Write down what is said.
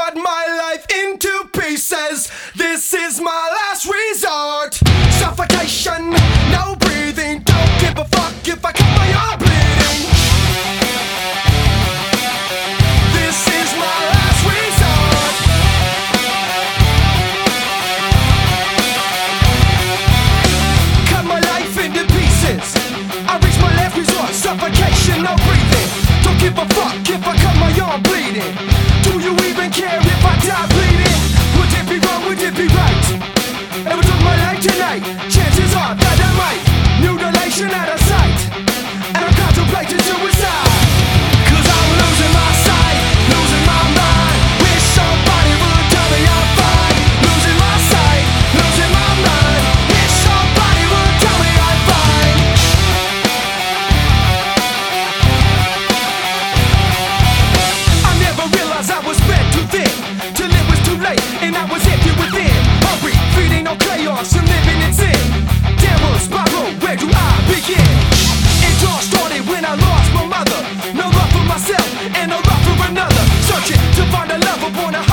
cut my life into pieces. This is my last resort. Suffocation, no breathing. Don't give a fuck if I cut my arm bleeding. This is my last resort. Cut my life into pieces. I reach my last resort. Suffocation, no breathing. Don't give a fuck if I cut my arm bleeding. Do you even care if I die bleeding? Would it be wrong, would it be right? If I took my life tonight, chances are that I might mutilation out of sight. And I'm contemplating suicide. Cause I'm losing my sight, losing my mind. Wish somebody would tell me I'm fine. Losing my sight, losing my mind. Wish somebody would tell me I'm fine. I never realized I was spread too thin, till it was too late and I was empty within. Hungry, feeding on chaos and living in sin. Downward spiral, where do I begin? It all started when I lost my mother. No love for myself and no love for another. Searching to find a love upon a